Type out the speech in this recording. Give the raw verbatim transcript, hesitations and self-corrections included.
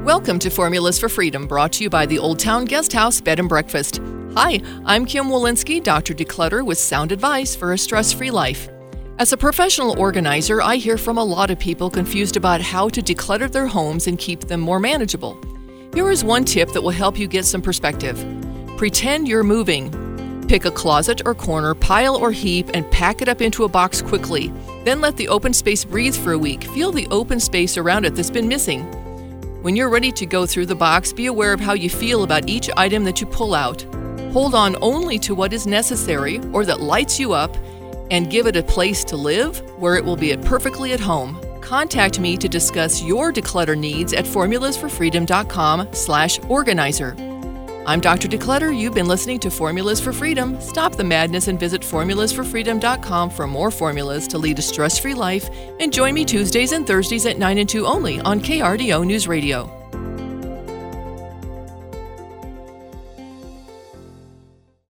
Welcome to Formulas for Freedom, brought to you by the Old Town Guest House Bed and Breakfast. Hi, I'm Kim Walensky, Doctor Declutter, with sound advice for a stress-free life. As a professional organizer, I hear from a lot of people confused about how to declutter their homes and keep them more manageable. Here is one tip that will help you get some perspective. Pretend you're moving. Pick a closet or corner, pile or heap, and pack it up into a box quickly. Then let the open space breathe for a week. Feel the open space around it that's been missing. When you're ready to go through the box, be aware of how you feel about each item that you pull out. Hold on only to what is necessary or that lights you up, and give it a place to live where it will be at perfectly at home. Contact me to discuss your declutter needs at formulas for freedom dot com slash organizer. I'm Doctor Declutter. You've been listening to Formulas for Freedom. Stop the madness and visit formulas for freedom dot com for more formulas to lead a stress-free life. And join me Tuesdays and Thursdays at nine and two only on K R D O News Radio.